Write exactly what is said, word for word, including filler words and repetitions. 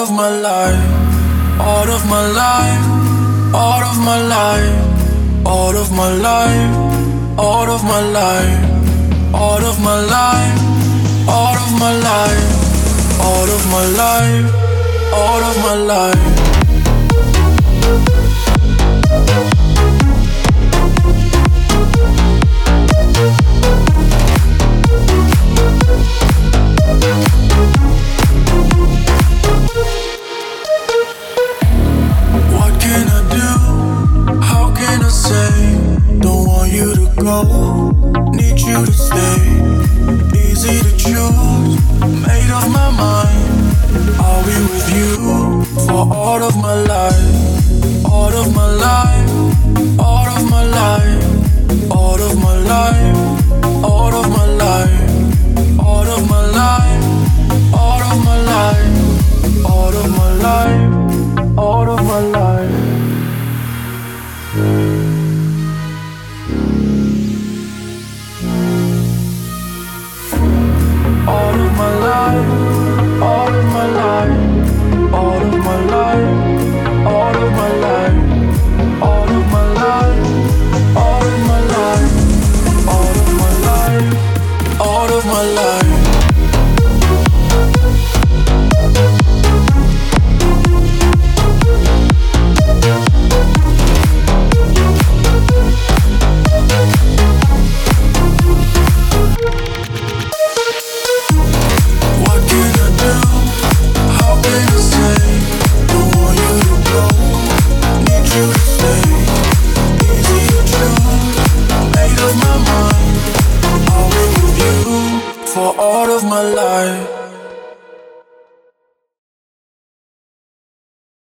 of my life, all of my life, all of my life, all of my life, all of my life, all of my life, all of my life, all of my life, all of my life. What can I do? How can I say? Don't want you to go, need you to stay. Easy to choose, made up my mind. I'll be with you for all of my life, all of my life, all of my life, all of my life, all of my life, all of my life, all of my life, all of my life, all of my life. All of my life, all of my life, all of my life, all of my life, all of my life, all of my life, all of my life, all of my life. For all of my life.